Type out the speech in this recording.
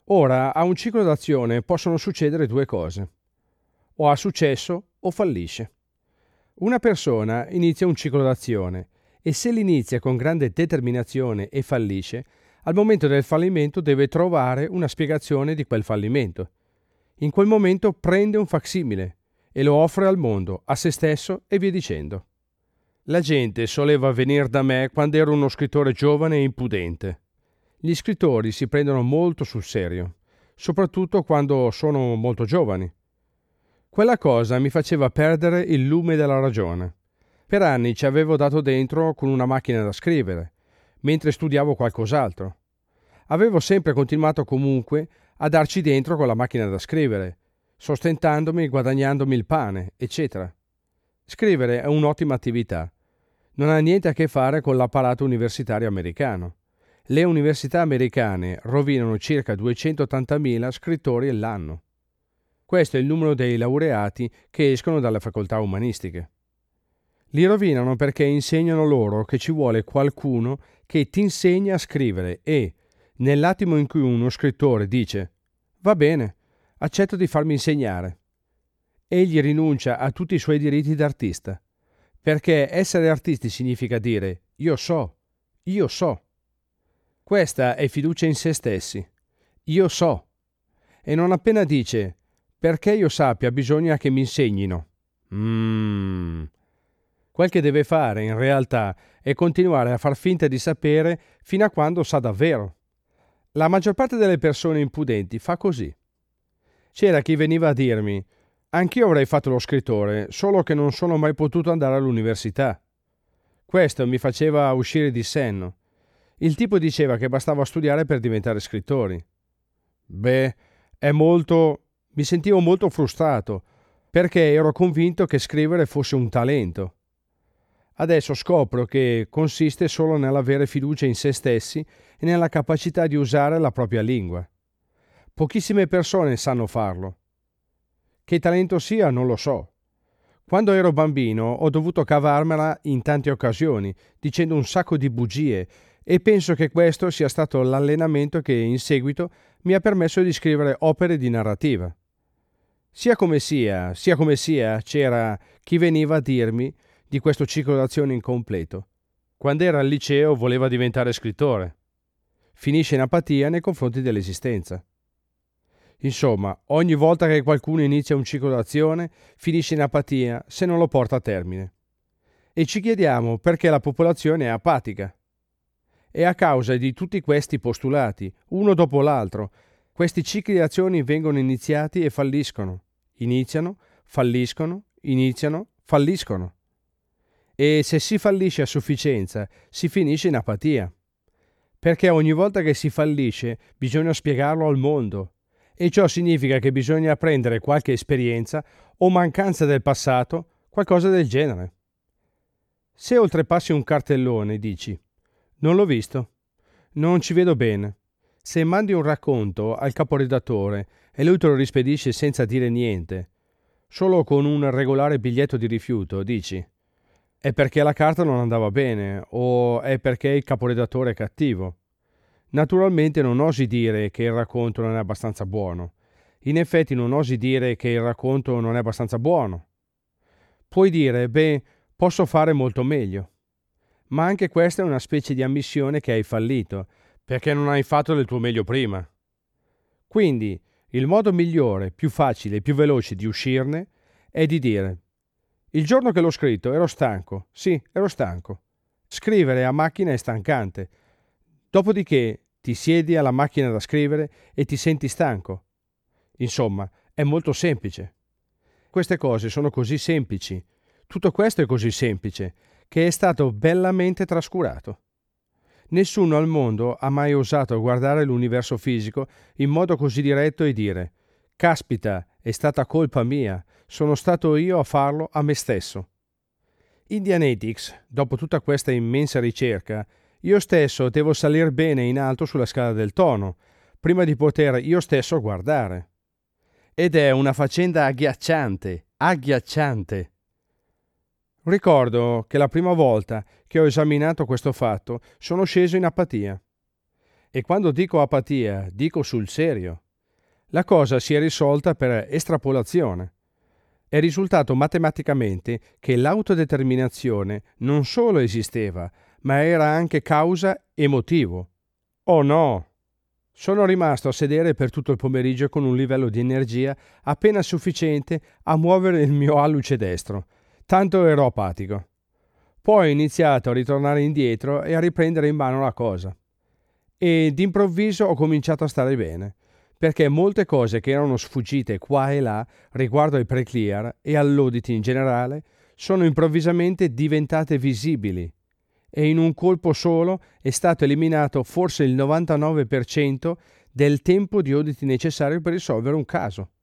Ora, a un ciclo d'azione possono succedere due cose. O ha successo o fallisce. Una persona inizia un ciclo d'azione e se l'inizia con grande determinazione e fallisce, al momento del fallimento deve trovare una spiegazione di quel fallimento. In quel momento prende un facsimile e lo offre al mondo, a se stesso e via dicendo. La gente soleva venire da me quando ero uno scrittore giovane e impudente. Gli scrittori si prendono molto sul serio, soprattutto quando sono molto giovani. Quella cosa mi faceva perdere il lume della ragione. Per anni ci avevo dato dentro con una macchina da scrivere, mentre studiavo qualcos'altro. Avevo sempre continuato comunque a darci dentro con la macchina da scrivere, sostentandomi, guadagnandomi il pane, eccetera. Scrivere è un'ottima attività. Non ha niente a che fare con l'apparato universitario americano. Le università americane rovinano circa 280.000 scrittori all'anno. Questo è il numero dei laureati che escono dalle facoltà umanistiche. Li rovinano perché insegnano loro che ci vuole qualcuno che ti insegna a scrivere e, nell'attimo in cui uno scrittore dice «Va bene, accetto di farmi insegnare», egli rinuncia a tutti i suoi diritti d'artista, perché essere artisti significa dire «io so». Questa è fiducia in se stessi. Io so. E non appena dice «perché io sappia bisogna che mi insegnino». Quel che deve fare in realtà è continuare a far finta di sapere fino a quando sa davvero. La maggior parte delle persone impudenti fa così. C'era chi veniva a dirmi «anch'io avrei fatto lo scrittore, solo che non sono mai potuto andare all'università». Questo mi faceva uscire di senno. Il tipo diceva che bastava studiare per diventare scrittori. Mi sentivo molto frustrato, perché ero convinto che scrivere fosse un talento. Adesso scopro che consiste solo nell'avere fiducia in se stessi e nella capacità di usare la propria lingua. Pochissime persone sanno farlo. Che talento sia non lo so. Quando ero bambino ho dovuto cavarmela in tante occasioni, dicendo un sacco di bugie, e penso che questo sia stato l'allenamento che in seguito mi ha permesso di scrivere opere di narrativa. Sia come sia, c'era chi veniva a dirmi di questo ciclo d'azione incompleto. Quando era al liceo voleva diventare scrittore. Finisce in apatia nei confronti dell'esistenza. Insomma, ogni volta che qualcuno inizia un ciclo d'azione, finisce in apatia se non lo porta a termine. E ci chiediamo perché la popolazione è apatica. E a causa di tutti questi postulati, uno dopo l'altro, questi cicli di azioni vengono iniziati e falliscono. Iniziano, falliscono, iniziano, falliscono. E se si fallisce a sufficienza, si finisce in apatia. Perché ogni volta che si fallisce, bisogna spiegarlo al mondo. E ciò significa che bisogna prendere qualche esperienza o mancanza del passato, qualcosa del genere. Se oltrepassi un cartellone, dici «Non l'ho visto, non ci vedo bene». Se mandi un racconto al caporedattore e lui te lo rispedisce senza dire niente, solo con un regolare biglietto di rifiuto, dici «è perché la carta non andava bene» o «è perché il caporedattore è cattivo». Naturalmente non osi dire che il racconto non è abbastanza buono. In effetti non osi dire che il racconto non è abbastanza buono. Puoi dire, posso fare molto meglio. Ma anche questa è una specie di ammissione che hai fallito, perché non hai fatto del tuo meglio prima. Quindi, il modo migliore, più facile e più veloce di uscirne è di dire «Il giorno che l'ho scritto ero stanco, sì, ero stanco». Scrivere a macchina è stancante. Dopodiché ti siedi alla macchina da scrivere e ti senti stanco. Insomma, è molto semplice. Queste cose sono così semplici, tutto questo è così semplice, che è stato bellamente trascurato. Nessuno al mondo ha mai osato guardare l'universo fisico in modo così diretto e dire «Caspita, è stata colpa mia, sono stato io a farlo a me stesso». In Dianetics, dopo tutta questa immensa ricerca, io stesso devo salire bene in alto sulla scala del tono, prima di poter io stesso guardare. Ed è una faccenda agghiacciante. Ricordo che la prima volta che ho esaminato questo fatto sono sceso in apatia. E quando dico apatia, dico sul serio. La cosa si è risolta per estrapolazione. È risultato matematicamente che l'autodeterminazione non solo esisteva, ma era anche causa e motivo. Oh no! Sono rimasto a sedere per tutto il pomeriggio con un livello di energia appena sufficiente a muovere il mio alluce destro. Tanto ero apatico. Poi ho iniziato a ritornare indietro e a riprendere in mano la cosa. E d'improvviso ho cominciato a stare bene, perché molte cose che erano sfuggite qua e là riguardo ai pre-clear e all'audit in generale sono improvvisamente diventate visibili e in un colpo solo è stato eliminato forse il 99% del tempo di audit necessario per risolvere un caso.